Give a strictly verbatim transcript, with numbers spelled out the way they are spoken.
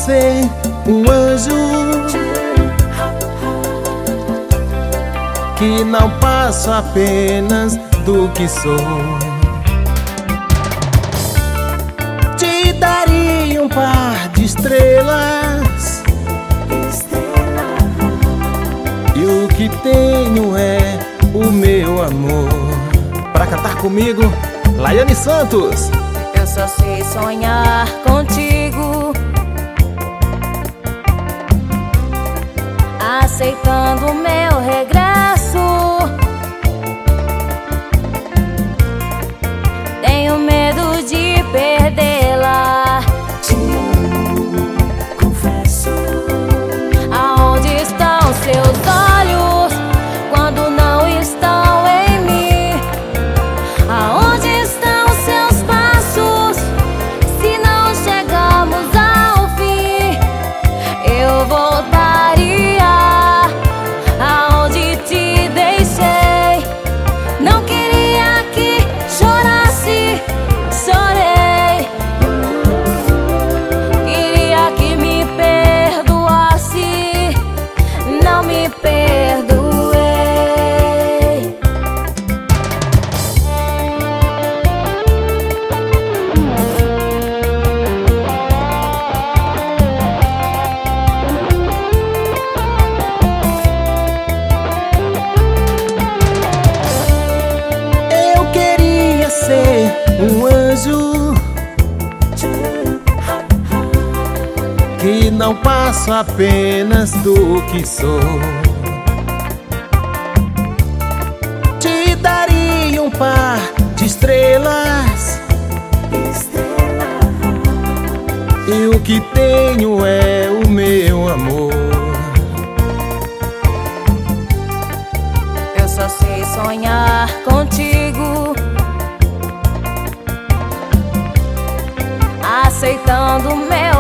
ser um anjo que não passo apenas do que sou. Te daria um par de estrelas, e o que tenho é o meu amor. Para cantar comigo, Laiane Santos. Eu só sei sonhar contigo, aceitando o meu regresso. Tenho medo de perdê-la. Te amo, confesso. Aonde estão seus olhos quando não estão em mim? Aonde estão seus passos se não chegamos ao fim? Eu voltaria aonde te deixei. Não queria que chorasse, chorei. Queria que me perdoasse, não me perdoei. Eu queria ser um anjo que não passo apenas do que sou. Te daria um par de estrelas, e o que tenho é o meu amor. Eu só sei sonhar contigo, aceitando o meu